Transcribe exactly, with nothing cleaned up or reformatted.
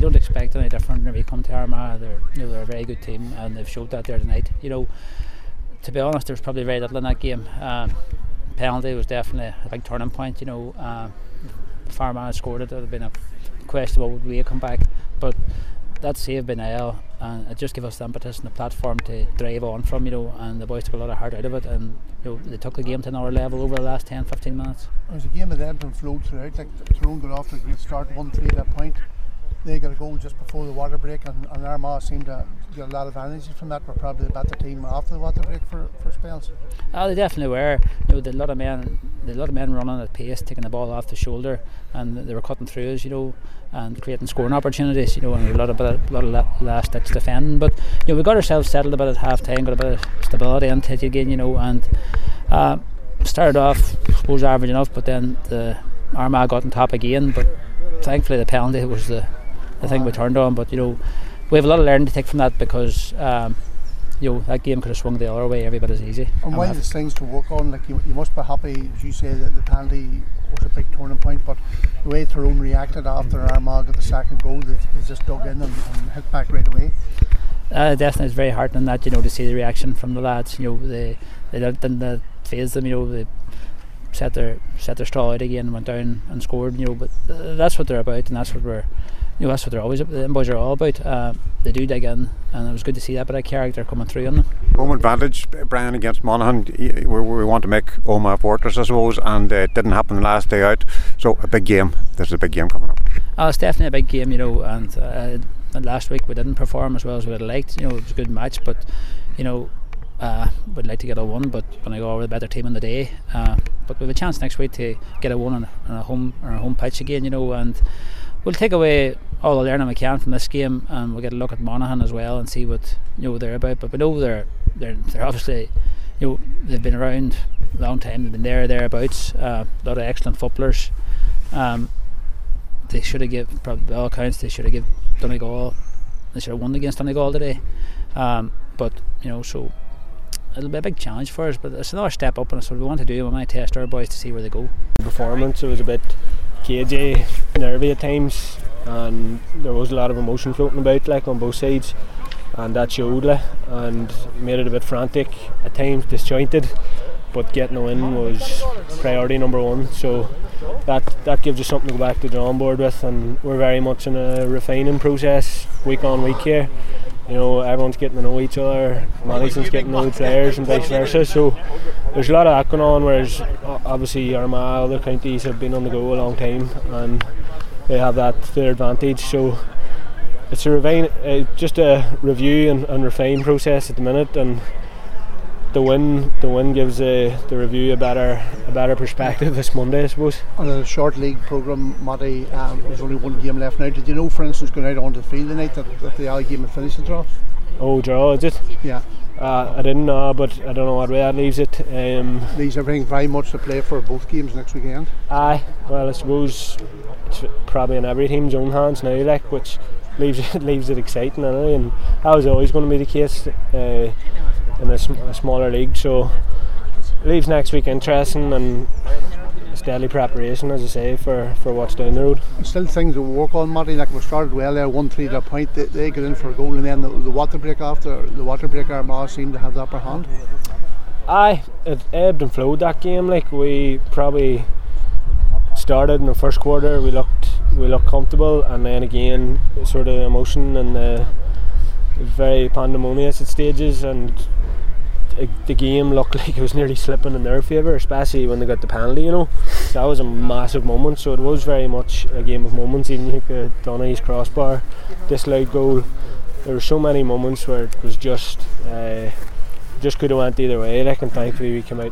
you don't expect any different when we come to Armagh. They're, you know, they're a very good team, and they've showed that there tonight. You know, to be honest, there's probably very little in that game. Um, penalty was definitely a big turning point. You know, uh, if Armagh had scored it, it would have been a question about would we come back. But that save by Niall, and it just gave us the impetus and the platform to drive on from, you know, and the boys took a lot of heart out of it, and you know, they took the game to another level over the last ten fifteen minutes. It was a game that ebbed and flowed throughout. Like Tyrone got off to a great start, one three at that point. They got a goal just before the water break, and, and Armagh seemed to get a lot of advantages from that. We're probably the better team after the water break for, for spells. Oh, they definitely were. You know, the lot of men, the lot of men running at pace, taking the ball off the shoulder, and they were cutting through us, you know, and creating scoring opportunities, you know, and a lot of a lot of last ditch defending. But you know, we got ourselves settled a bit at half time, got a bit of stability into it again, you know, and uh, started off, I suppose, average enough, but then the Armagh got on top again. But thankfully, the penalty was the the thing we turned on. But you know, we have a lot of learning to take from that, because um, you know, that game could have swung the other way every bit as easy. And while there's things to work on, like you, you must be happy, as you say, that the penalty was a big turning point. But the way Tyrone reacted after Armagh got the second goal, they, they just dug in and, and hit back right away. Uh, definitely, it's very heartening that, you know, to see the reaction from the lads. You know, they they didn't faze them. You know, they set their set their straw out again, went down and scored. You know, but uh, that's what they're about, and that's what we're. You know, that's what they're always. The boys are all about. Uh, they do dig in, and it was good to see that bit of character coming through on them. Home advantage, Brian, against Monaghan. We, we want to make Omagh a fortress, I suppose, and uh, it didn't happen the last day out. So a big game. There's a big game coming up. Uh, it's definitely a big game, you know. And, uh, and last week we didn't perform as well as we'd have liked. You know, it was a good match, but you know, uh, we'd like to get a one, but going to go over the better team in the day. Uh, but we have a chance next week to get a one on, on a home or a home pitch again, you know, and we'll take away all the learning we can from this game, and we'll get a look at Monaghan as well and see what, you know, they're about. But we know they're they're they're obviously, you know, they've been around a long time. They've been there thereabouts. Uh, a lot of excellent footballers. Um, they should have given, probably by all accounts, they should have given Donegal. They should have won against Donegal today. Um, but you know, so it'll be a big challenge for us. But it's another step up, and it's what we want to do. We want to test our boys to see where they go. Performance, it was a bit cagey, nervy at times, and there was a lot of emotion floating about, like on both sides, and that showed, like, and made it a bit frantic at times, disjointed. But getting a win was priority number one, so that that gives us something to go back to the drawing board with, and we're very much in a refining process week on week here. You know, everyone's getting to know each other, management's getting to know the players and vice versa, so there's a lot of that going on, whereas obviously Armagh, other counties have been on the go a long time and they have that to their advantage. So it's a refine, uh, just a review and, and refine process at the minute, and the win the win gives uh, the review a better a better perspective this Monday, I suppose. On a short league programme, Matty, um, there's only one game left now. Did you know, for instance, going out onto the field tonight, that, that the Alley game had finished the draw? Oh, draw, is it? Yeah. Uh, I didn't know, but I don't know what way that leaves it. Um, leaves everything very much to play for both games next weekend. Aye, well, I suppose it's probably in every team's own hands now, like, which leaves it leaves it exciting, anyway, and that was always going to be the case uh, in a, sm- a smaller league. So it leaves next week interesting and steady preparation, as I say, for, for what's down the road. Still things to work on, Matty. Like, we started well there, one three to a point. They, they got in for a goal, and then the, the water break after the water break, Armagh seemed to have the upper hand. Aye, it ebbed and flowed, that game. Like, we probably started in the first quarter, we looked we looked comfortable, and then again sort of emotion and uh, very pandemonious at stages, and it, the game looked like it was nearly slipping in their favour, especially when they got the penalty, you know. That was a massive moment, so it was very much a game of moments. Even like uh, Donaghy's crossbar, disallowed goal, there were so many moments where it was just uh, just could have went either way, like, and thankfully we came out